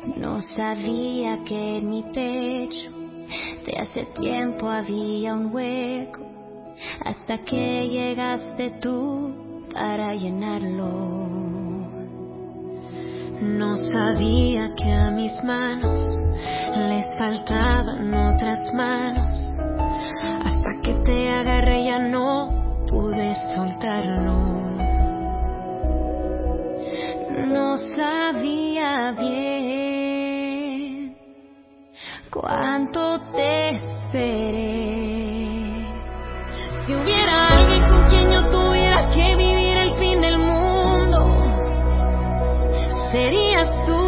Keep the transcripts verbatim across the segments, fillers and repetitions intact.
No sabía que en mi pecho de hace tiempo había un hueco, hasta que llegaste tú para llenarlo. No sabía que a mis manos les faltaban otras manos, hasta que te agarré ya no pude soltarlo. No sabía bien cuánto te esperé. Si hubiera alguien con quien yo tuviera que vivir el fin del mundo, serías tú,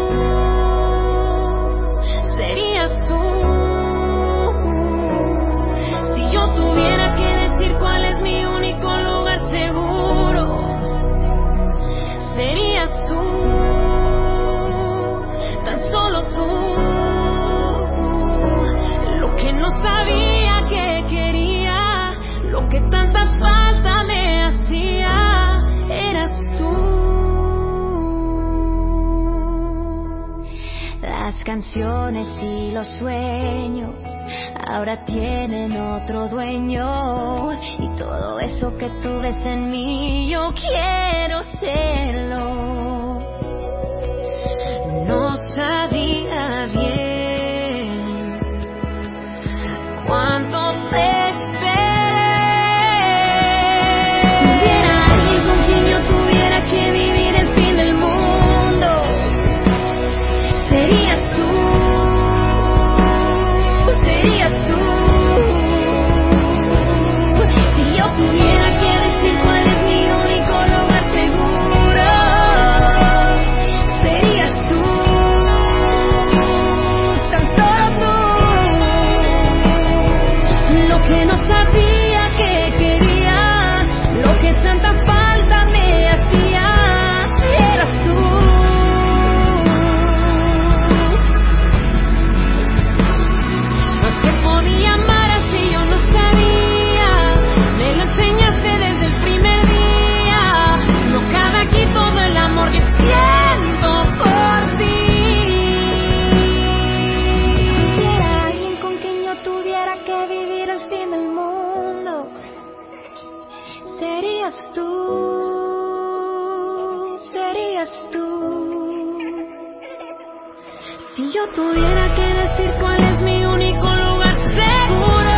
serías tú. Si yo tuviera que decir cuál es mi único lugar seguro, serías tú, tan solo tú. Lo que no sabía que quería, lo que tanta falta me hacía, eras tú. Las canciones y los sueños ahora tienen otro dueño, y todo eso que tú ves en mí yo quiero serlo. No sabía bien cuánto te esperé. Si hubiera alguien con quien yo tuviera que vivir el fin del mundo, serías tú, serías tú. Si yo tuviera que decir cuál es mi único lugar seguro, serías tú, tan solo tú. Lo que no sabía que quería, lo que tanta falta me hacía, eras tú. No te podía amar así, yo no sabía. Me lo enseñaste desde el primer día. No cabe aquí todo el amor que siento por ti. Si hubiera alguien con quien yo tuviera que vivir el fin del mundo, serías tú, serías tú. Si yo tuviera que decir cuál es mi único lugar seguro,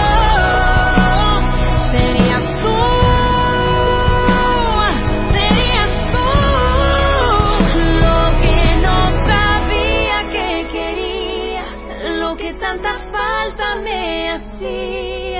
serías tú, serías tú. Lo que no sabía que quería, lo que tanta falta me hacía.